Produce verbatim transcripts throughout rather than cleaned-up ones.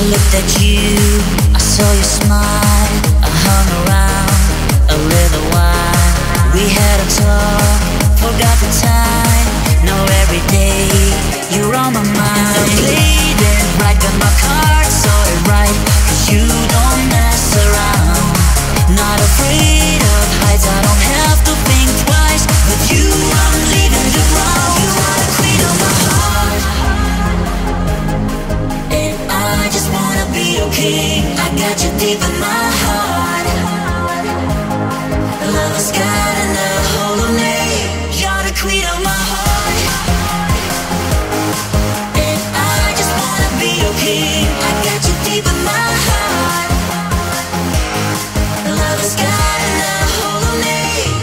looked at you, I saw you smile. I hung around a little while. We had a talk, forgot the time. Now every day you're on my mind. I played it right, got my cards sorted right, 'cause you don't mess around. Not afraid of heights, I don't have to think twice. With you I'm leaving the ground. You are the queen of my heart, and I just wanna be your king. I got you deep in my heart. Love has gotten a hold of me. You're the queen of my heart, and I just wanna be your king. I got you deep in my heart. Love has gotten a hold of me.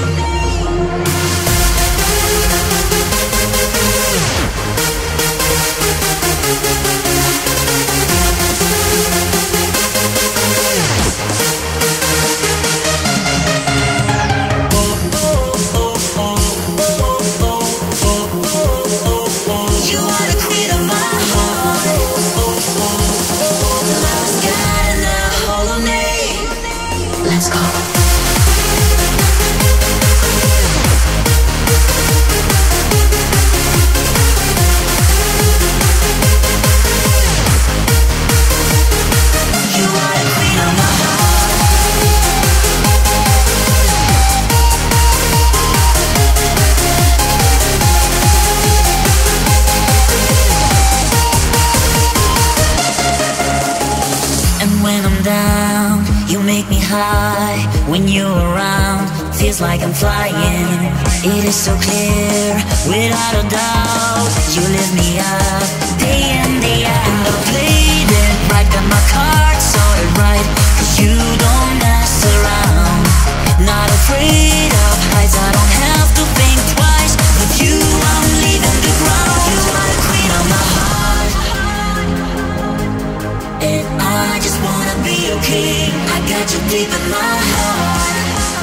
You are the queen of my heart. Love has gotten a hold of me. Let's go. You are the queen of my heart. And when I'm down, you make me high. When you're around, feels like I'm flying. It is so clear, without a doubt. You lift me up, day in, day out. And I played it right, got my cards sorted right, 'cause you don't mess around. Not afraid of heights, I don't have to think twice. With you I'm leaving the ground. You are the queen of my heart, and I just wanna be your king. I got you deep in my heart.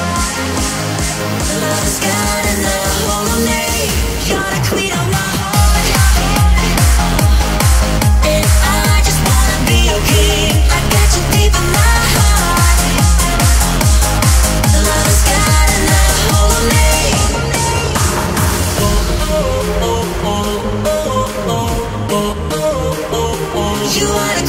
Love has gotten a hold of me. You're the queen of my heart, and I just wanna be your king. I got you deep in my heart. Love has gotten a hold of me. You are the